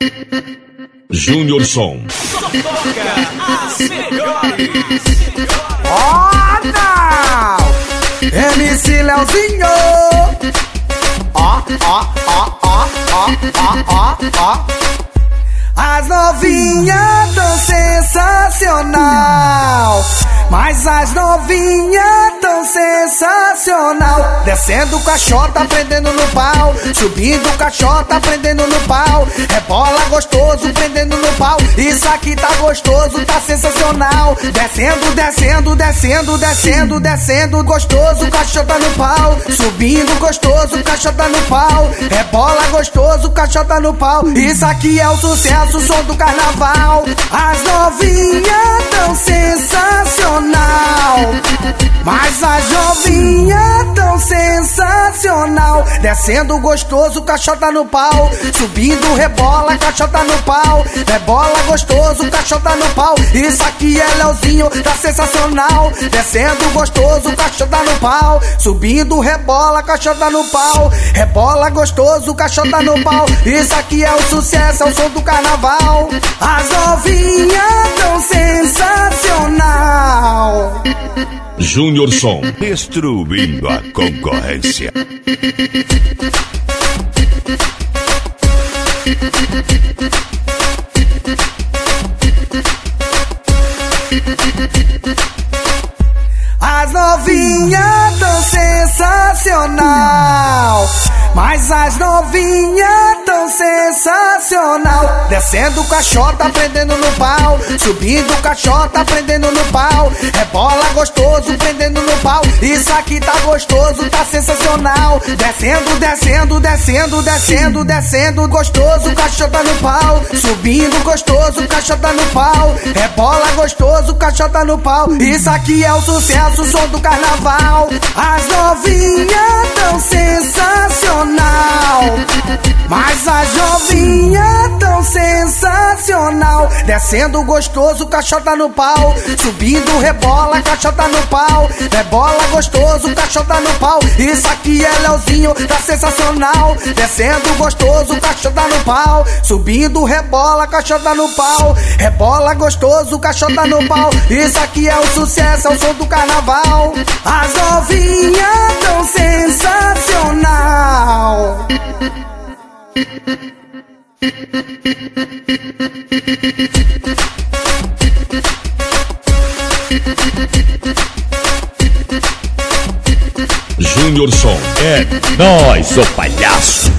Júnior Som. Toca as melhores. Oh, não! MC Leozinho. Ó, ó, ó, ó, ó, ó, ó, ó. As novinhas tão sensacional, mas as novinhas tão sensacional. Descendo caixota, prendendo no pau. Subindo caixota, prendendo no pau. Rebola gostoso, prendendo no pau. Isso aqui tá gostoso, tá sensacional. Descendo, descendo, descendo, descendo, descendo. Gostoso, caixota no pau. Subindo gostoso, caixota no pau. Rebola gostoso, caixota no pau. Isso aqui é o sucesso, o som do carnaval. As novinhas tão sensacional, mas as novinhas tão sensacional. Descendo gostoso, caixota no pau. Subindo rebola, caixota no pau. Rebola gostoso, caixota no pau. Isso aqui é Leozinho, tá sensacional. Descendo gostoso, caixota no pau. Subindo rebola, caixota no pau. Rebola gostoso, caixota no pau. Isso aqui é o sucesso, é o som do carnaval. As novinhas tão sensacional. Júnior Som. Destruindo a concorrência. As novinhas tão sensacional, mas as novinhas tão sensacional. Descendo caixota, prendendo no pau. Subindo caixota, prendendo no pau. Rebola gostoso, prendendo no pau. Isso aqui tá gostoso, tá sensacional. Descendo, descendo, descendo, descendo, descendo. Gostoso, caixota no pau. Subindo gostoso, caixota no pau. Rebola gostoso, caixota no pau. Isso aqui é o sucesso, o som do carnaval. As novinhas tão sensacional, mas as novinhas tão sensacional. Descendo gostoso, caixota no pau. Subindo rebola, caixota no pau. Rebola gostoso, caixota no pau. Isso aqui é Leozinho, tá sensacional. Descendo gostoso, caixota no pau. Subindo rebola, caixota no pau. Rebola gostoso, caixota no pau. Isso aqui é o sucesso, é o som do carnaval. As novinhas tão sensacional. Júnior Som. É nóis, ô palhaço.